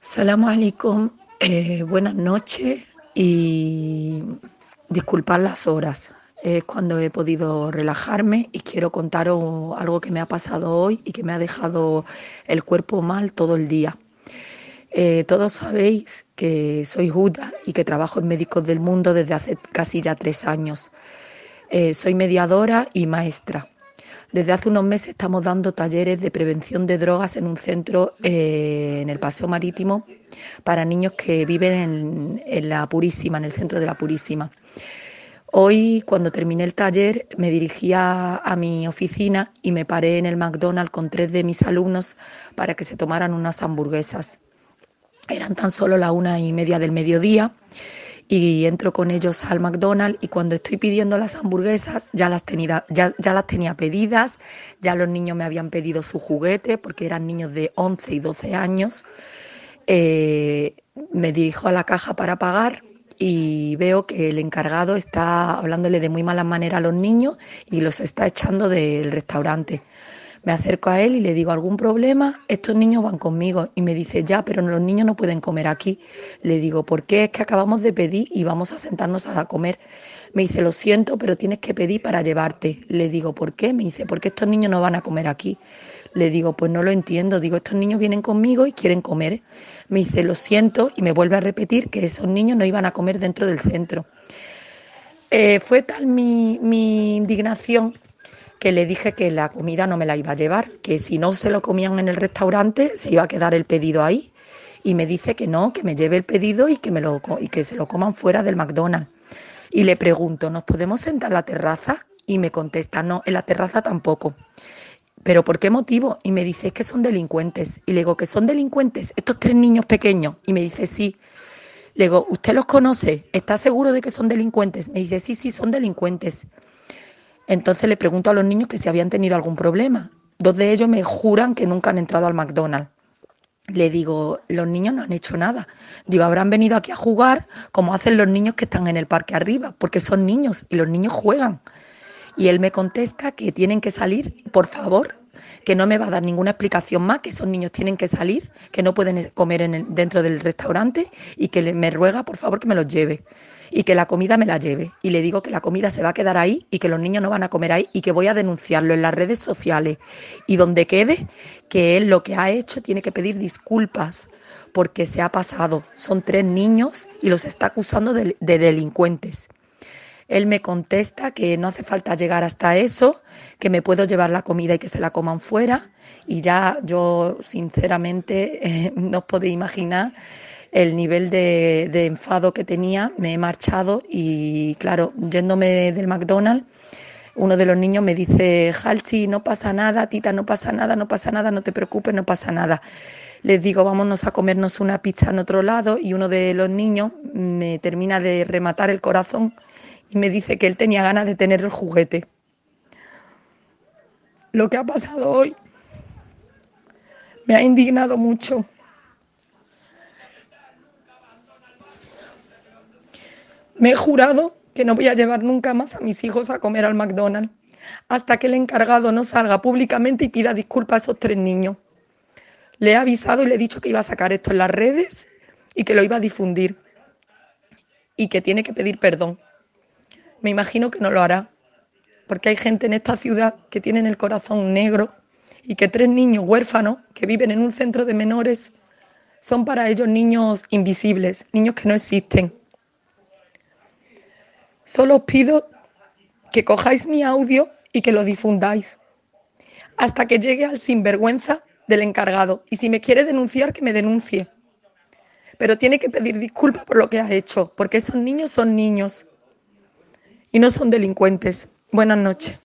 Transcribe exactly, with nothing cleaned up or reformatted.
Salamu alaikum, eh, buenas noches y disculpad las horas. Es cuando he podido relajarme y quiero contaros algo que me ha pasado hoy y que me ha dejado el cuerpo mal todo el día. Eh, todos sabéis que soy Huda y que trabajo en Médicos del Mundo desde hace casi ya tres años. Eh, soy mediadora y maestra. Desde hace unos meses estamos dando talleres de prevención de drogas en un centro eh, en el Paseo Marítimo para niños que viven en, en La Purísima, en el centro de La Purísima. Hoy, cuando terminé el taller, me dirigía a mi oficina y me paré en el McDonald's con tres de mis alumnos para que se tomaran unas hamburguesas. Eran tan solo la una y media del mediodía y entro con ellos al McDonald's y cuando estoy pidiendo las hamburguesas ya las tenía, ya, ya las tenía pedidas, ya los niños me habían pedido su juguete porque eran niños de once y doce años. Eh, me dirijo a la caja para pagar y veo que el encargado está hablándole de muy mala manera a los niños y los está echando del restaurante. Me acerco a él y le digo, ¿algún problema? Estos niños van conmigo. Y me dice, ya, pero los niños no pueden comer aquí. Le digo, ¿por qué? Es que acabamos de pedir y vamos a sentarnos a comer. Me dice, lo siento, pero tienes que pedir para llevarte. Le digo, ¿por qué? Me dice, porque estos niños no van a comer aquí. Le digo, pues no lo entiendo. Digo, estos niños vienen conmigo y quieren comer. Me dice, lo siento, y me vuelve a repetir que esos niños no iban a comer dentro del centro. Eh, fue tal mi, mi indignación que le dije que la comida no me la iba a llevar, que si no se lo comían en el restaurante se iba a quedar el pedido ahí. Y me dice que no, que me lleve el pedido y que, me lo, y que se lo coman fuera del McDonald's. Y le pregunto, ¿nos podemos sentar en la terraza? Y me contesta, no, en la terraza tampoco. ¿Pero por qué motivo? Y me dice, es que son delincuentes. Y le digo, ¿que son delincuentes estos tres niños pequeños? Y me dice, sí. Le digo, ¿usted los conoce? ¿Está seguro de que son delincuentes? Me dice, sí, sí, son delincuentes. Entonces le pregunto a los niños que si habían tenido algún problema. Dos de ellos me juran que nunca han entrado al McDonald's. Le digo, los niños no han hecho nada. Digo, habrán venido aquí a jugar como hacen los niños que están en el parque arriba, porque son niños y los niños juegan. Y él me contesta que tienen que salir, por favor, que no me va a dar ninguna explicación más, que esos niños tienen que salir, que no pueden comer en el, dentro del restaurante y que le, me ruega, por favor, que me los lleve y que la comida me la lleve. Y le digo que la comida se va a quedar ahí y que los niños no van a comer ahí y que voy a denunciarlo en las redes sociales. Y donde quede, que él lo que ha hecho tiene que pedir disculpas porque se ha pasado. Son tres niños y los está acusando de, de delincuentes. Él me contesta que no hace falta llegar hasta eso, que me puedo llevar la comida y que se la coman fuera. Y ya yo, sinceramente, eh, no os podéis imaginar el nivel de, de enfado que tenía. Me he marchado y, claro, yéndome del McDonald's, uno de los niños me dice, Halchi, no pasa nada, tita, no pasa nada, no pasa nada, no te preocupes, no pasa nada. Les digo, vámonos a comernos una pizza en otro lado y uno de los niños me termina de rematar el corazón y me dice que él tenía ganas de tener el juguete. Lo que ha pasado hoy me ha indignado mucho. Me he jurado que no voy a llevar nunca más a mis hijos a comer al McDonald's hasta que el encargado no salga públicamente y pida disculpas a esos tres niños. Le he avisado y le he dicho que iba a sacar esto en las redes y que lo iba a difundir y que tiene que pedir perdón. Me imagino que no lo hará, porque hay gente en esta ciudad que tienen el corazón negro y que tres niños huérfanos que viven en un centro de menores son para ellos niños invisibles, niños que no existen. Solo os pido que cojáis mi audio y que lo difundáis hasta que llegue al sinvergüenza del encargado. Y si me quiere denunciar, que me denuncie. Pero tiene que pedir disculpas por lo que ha hecho, porque esos niños son niños y no son delincuentes. Buenas noches.